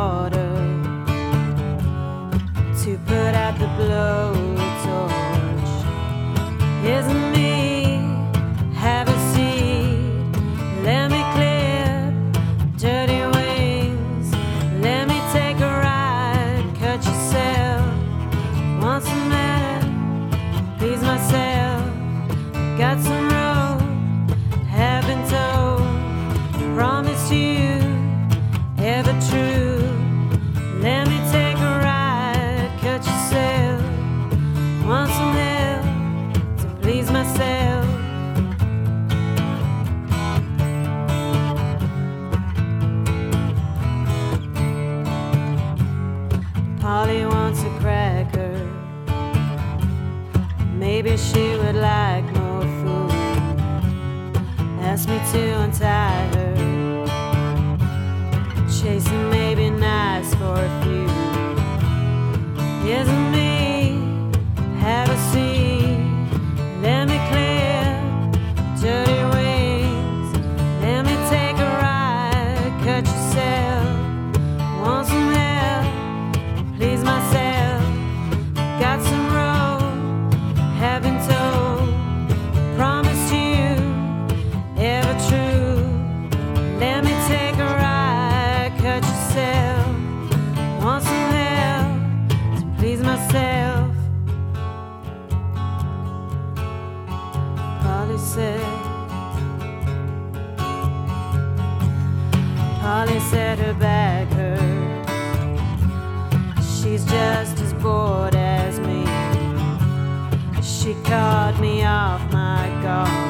water to put out the blowtorch. Isn't me, have a seat, let me clip dirty wings, let me take a ride, cut yourself, want some matter, please myself, got some rope, have been told, promised you, ever true, let me take a ride, cut yourself, want some help to please myself. Polly wants a cracker, maybe she would like more food, ask me to untie her, chasing may be nice for a few. Isn't me, have a seat, let me clear dirty wings, let me take a ride, cut yourself, want some help, please myself, got some rope, have been told, promised you, ever true, let me take a ride, cut yourself, want some help to please myself. Polly said her back hurt, she's just as bored as me, she caught me off my guard.